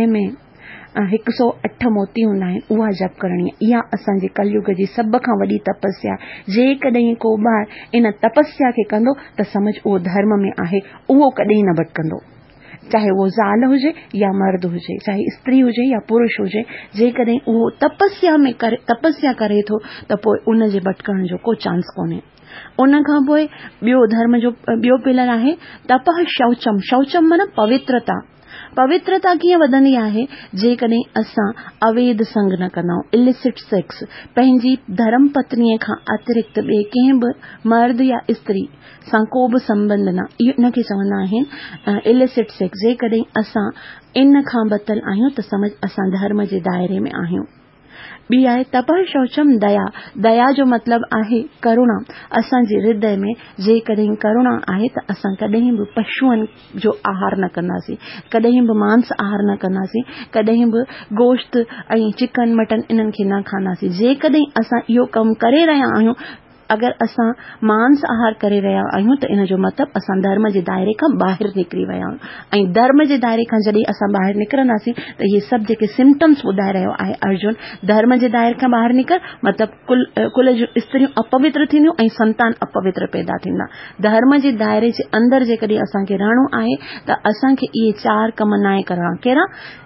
जंहिंमें हिकु सौ अठ मोती हूंदा आहिनि, उहा जप करणी आहे। इहा असांजे कलयुग जी सभ खां वॾी तपस्या। जेकॾहिं को ॿार इन तपस्या खे कंदो त समझ उहो धर्म में आहे, उहो कॾहिं न भटकंदो। चाहे वो ज़ाल हुजे या मर्द हुजे, चाहे स्त्री हुजे या पुरुष हुजे, जेकॾहिं उहो तपस्या में करे तपस्या करे थो त पोइ उन जे भटकण जो को चांस कोन्हे। उन खां पोइ ॿियो धर्म जो ॿियो पिलर आहे तपः शौचम। शौचम माना पवित्रता। पवित्रता कीअं वधंदी आहे? जेकॾहिं असां अवैध संग न कंदा आहियूं, इलिसिट सेक्स, पंहिंजी धर्म पत्नीअ खां अतिरिक्त ॿिए कंहिं बि मर्द या स्त्री सां को बि संबंध न, इन खे चवंदा आहिनि इलिसिट सेक्स। जेकॾहिं असां इन खां बतल आहियूं त समझ असां धर्म जे दायरे में आहियूं। ॿी आहे तपः शौचम दया। दया जो मतिलबु आहे करुणा। असांजे हृदय में जेकॾहिं करुणा आहे त असां कॾहिं बि पशुअनि जो आहार न कंदासीं, कॾहिं बि मांस आहार न कंदासीं, कॾहिं बि गोश्त ऐं चिकन मटन इन्हनि खे न खाईंदासीं। जेकॾहिं असां इहो कमु करे रहिया आहियूं, अगर असां मांस आहार करे रहिया आहियूं त इन जो मतिलबु असां धर्म जे दायरे खां ॿाहिरि निकिरी विया आहियूं। ऐं धर्म जे दायरे खां जॾहिं असां ॿाहिरि निकिरंदासीं त इहे सभु जेके सिम्टम्स ॿुधाए रहियो आहे अर्जुन, धर्म जे दायरे खां ॿाहिरि निकर मतिलबु कुल कुल जूं स्त्रियूं अपवित्र थींदियूं ऐं संतान अपवित्र पैदा थींदा। धर्म जे दायरे जे अंदरि जेकॾहिं असांखे रहणो आहे त असांखे इहे चार कम नाहे करणा। कहिड़ा?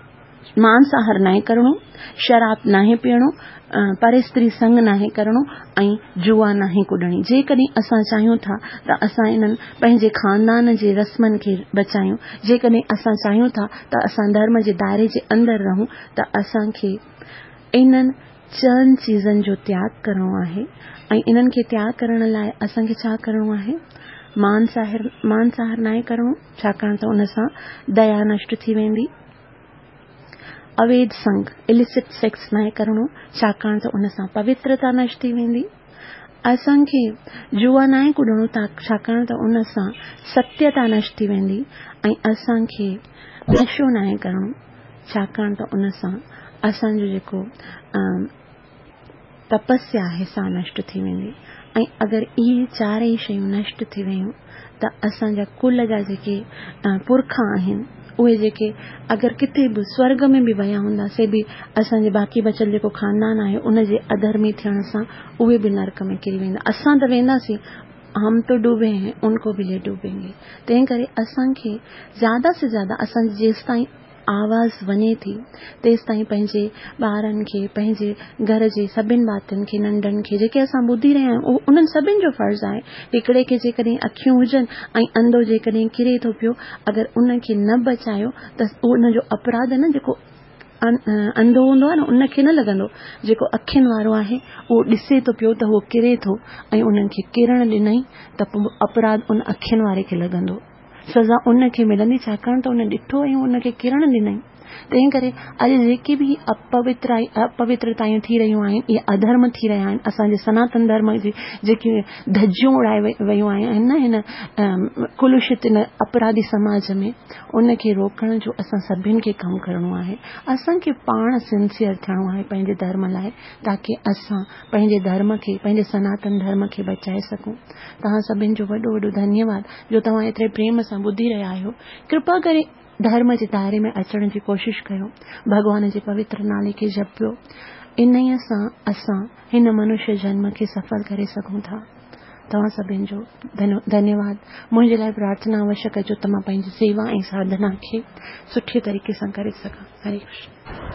मांस आहार नाहे करणो, शराब नाहे पीअणो, पर स्त्री संग नाहे करणो ऐं जुआ नाहे कुॾणी। जेकॾहिं असां चाहियूं था त असां इन्हनि पंहिंजे खानदान जे रस्मनि खे बचायूं, जेकॾहिं असां चाहियूं था त असां धर्म जे दायरे जे अंदरि रहूं, त असांखे इन्हनि चइनि चीज़नि जो त्याग करणो आहे। ऐं इन्हनि खे त्याग करण लाइ असांखे छा करणो आहे? मांस आहार मांस आहार नाहे करणो, छाकाणि त उन सां दया नष्ट थी वेंदी। अवैध संग इलिसिट सेक्स नाहे करणो, छाकाणि त उन सां पवित्रता नष्ट थी वेंदी। असांखे जुआ नाहे कुॾणो, छाकाणि त उन सां सत्यता नष्ट थी वेंदी। ऐं असांखे नशो नाहे करणो, छाकाणि त उन सां असांजो जेको तपस्या आहे सा नष्ट थी वेंदी। ऐं अगरि इहे चारई शयूं नष्ट थी वियूं त असांजा कुल जा जेके पुरखा आहिनि, उहे जेके अगरि किथे बि स्वर्ग में बि विया हूंदा, से बि असांजे बाक़ी बचियल जेको खानदान आहे उन जे अधर्मी थियण सां उहे बि नरक में किरी वेंदा। असां त वेंदासीं, हम तो डूबे हैं उनको भी ले डूबेंगे। तंहिं करे असांखे ज़्यादा से ज़्यादा असां जेसि ताईं आवाज़ वञे थी तेसि ताईं पंहिंजे ॿारनि खे, पंहिंजे घर जे सभिनि बातियुनि खे, नंढनि खे जेके असां ॿुधी रहिया आहियूं, उन्हनि सभिनि जो फर्ज़ु आहे। हिकिड़े खे जेकॾहिं अखियूं हुजनि ऐं अंधो जेकॾहिं किरे थो पियो, अगरि उन खे न बचायो त उन जो अपराध न जेको अंधो हूंदो आहे न, उनखे न लॻंदो, जेको अखियुनि वारो आहे उहो ॾिसे थो पियो त उहो किरे थो ऐं उन्हनि खे किरण ॾिनई त पोइ अपराध उन अखियुनि वारे खे लॻंदो, सज़ा उनखे मिलंदी, छाकाणि त उन ॾिठो ऐं उनखे किरण ॾिनई। तंहिं करे अॼु जेके बि अपवित्र अपवित्रतायूं थी रहियूं आहिनि, इहे अधर्म थी रहिया आहिनि, असांजे सनातन धर्म जी जेके धज्जियूं उड़ाए वयूं आहिनि न हिन कुलुषित इन अपराधी समाज में, उनखे रोकण जो असां सभिनि खे कमु करिणो आहे। असांखे पाण सिंसियर थियणो आहे पंहिंजे धर्म लाइ, ताकी असां पंहिंजे धर्म खे, पंहिंजे सनातन धर्म खे बचाए सघूं। तव्हां सभिनि जो वॾो वॾो धन्यवाद जो तव्हां एतिरे प्रेम सां ॿुधी रहिया आहियो। कृपा करे धर्म जे दायरे में अचण जी कोशिश कयो, भगवान जे पवित्र नाले खे जपियो। इन ई सां असां हिन मनुष्य जन्म खे सफल करे सघूं था। तव्हां सभिनि जो धन्यवाद। मुंहिंजे लाइ प्रार्थना अवश्य कजो त मां पंहिंजी सेवा ऐं साधना खे सुठे तरीक़े सां करे सघां। हरे कृष्ण।